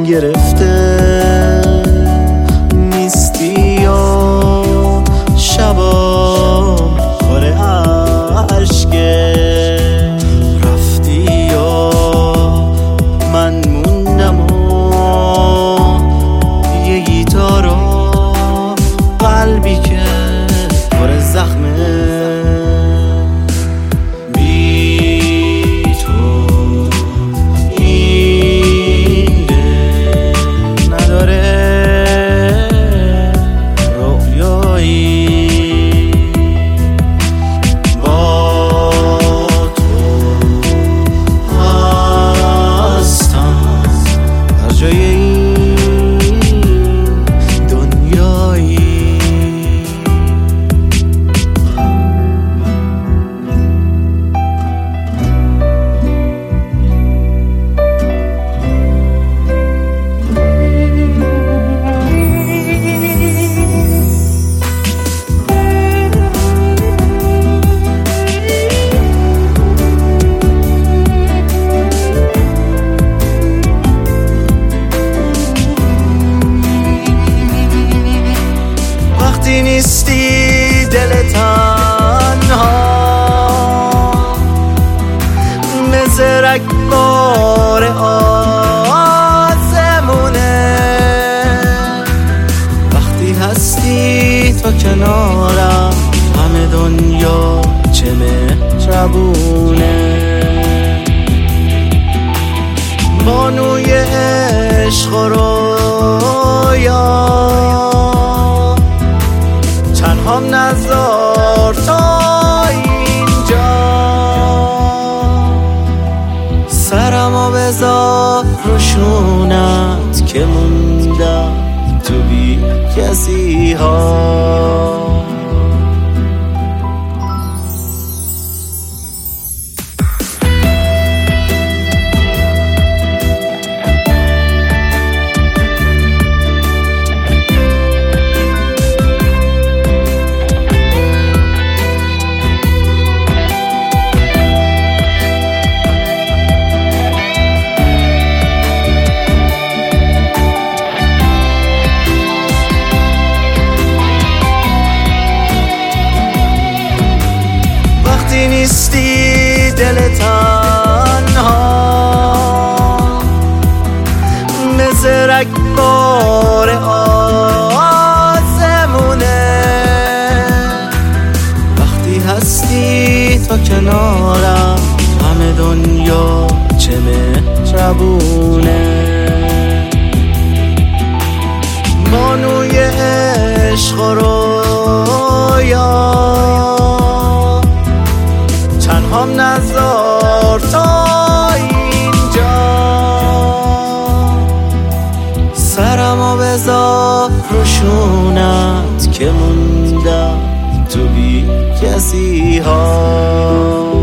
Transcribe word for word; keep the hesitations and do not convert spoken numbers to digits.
گرفته نیستی و شبام پر عشقه رفتی و من موندم و یه گیتار و قلبی که پر زخمه نیستی دل تنها مثل رگبار آسمونه وقتی هستی تو کنارم همه دنیا چه مهربونه بانوی عشق و رویا تنهام نذار تا اینجا سرمو بذار روشونت که موندم تو بی کسی ها نیستی دل تنها مثل رگبار آسمونه وقتی هستی تو کنارم همه دنیا چه مهربونه بانوی عشق و رویا تنهام نذار تا اینجا سرمو بذار روشونت که موندم تو بی کسی ها